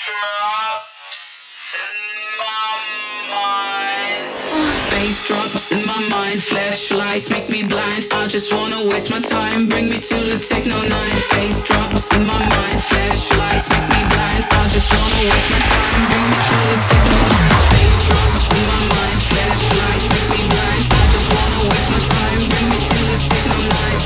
Bass drops in my mind, flashlights make me blind. I just wanna waste my time, bring me to the techno night. Bass drops in my mind, flashlights make me blind. I just wanna waste my time, bring me to the techno night. Bass drops in my mind, flashlights make me blind. I just wanna waste my time, bring me to the techno night.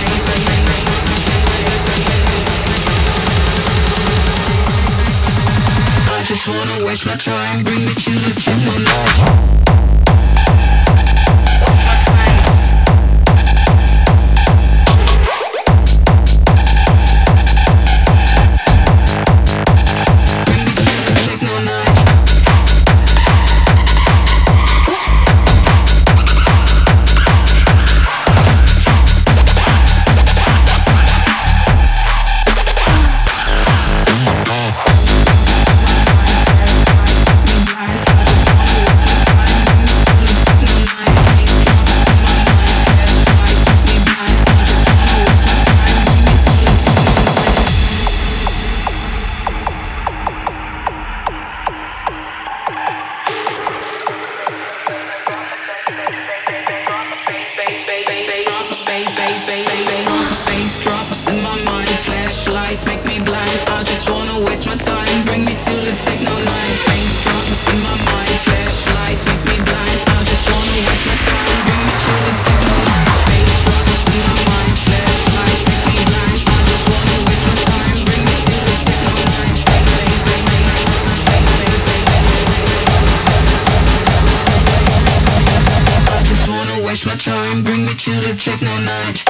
I just wanna waste my time, bring me to the techno night. Bass drops in my mind, flashlights make me blind. I just wanna waste my time, bring me to the techno night. Bass drops in my mind, flashlights make me blind. I just wanna waste my time, bring me to the techno night. Bass drops in my mind, flashlights make me blind. I just wanna waste my time, bring me to the techno night. I just wanna waste my time, bring me to the techno night.